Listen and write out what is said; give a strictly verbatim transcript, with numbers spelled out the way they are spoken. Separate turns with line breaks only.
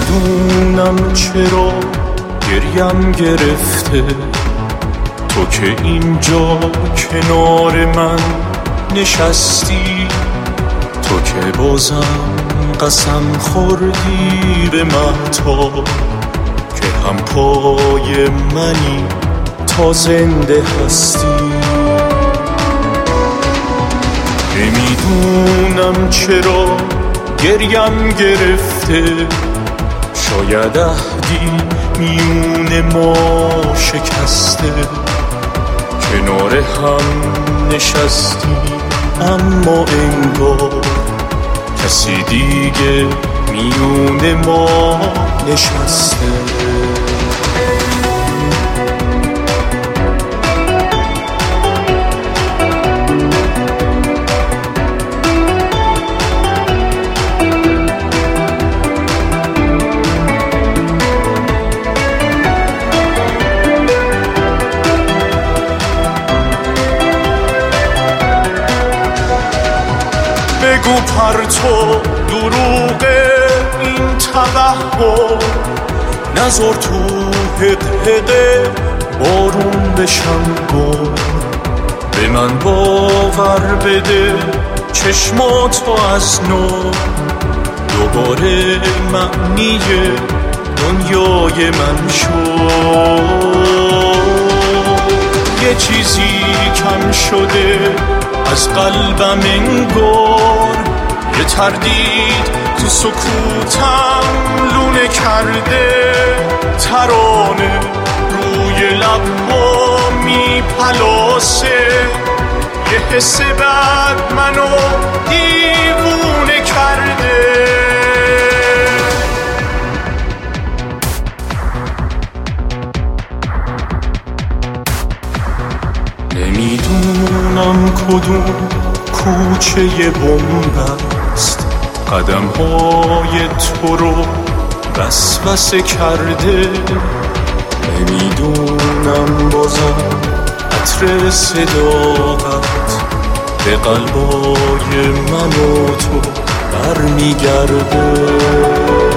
نمیدونم چرا گریم گرفته، تو که اینجا کنار من نشستی، تو که بازم قسم خوردی به مهتاب که هم پای منی تا زنده هستی. نمیدونم چرا گریم گرفته، شاید عهدی میون ما شکسته، کنار هم نشستی اما انگار کسی دیگه میون ما نشسته. بگو پرتو دروغه این توهم، نذار تو حقحقه بارون بشم گم، به من باور بده چشماتو از نو دوباره معنی دنیای من شد. یه چیزی کم شده از قلبم انگار، یه تردید تو سکوتم لونه کرده، ترانه روی لبا میپلاسه، یه حس بد منو دیوونه کرده. نمیدونم کدوم کوچه بنبست قدم های تو رو وسوسه کرده، نمیدونم بازم عطر صداقت به قلبای من و تو برمیگرده.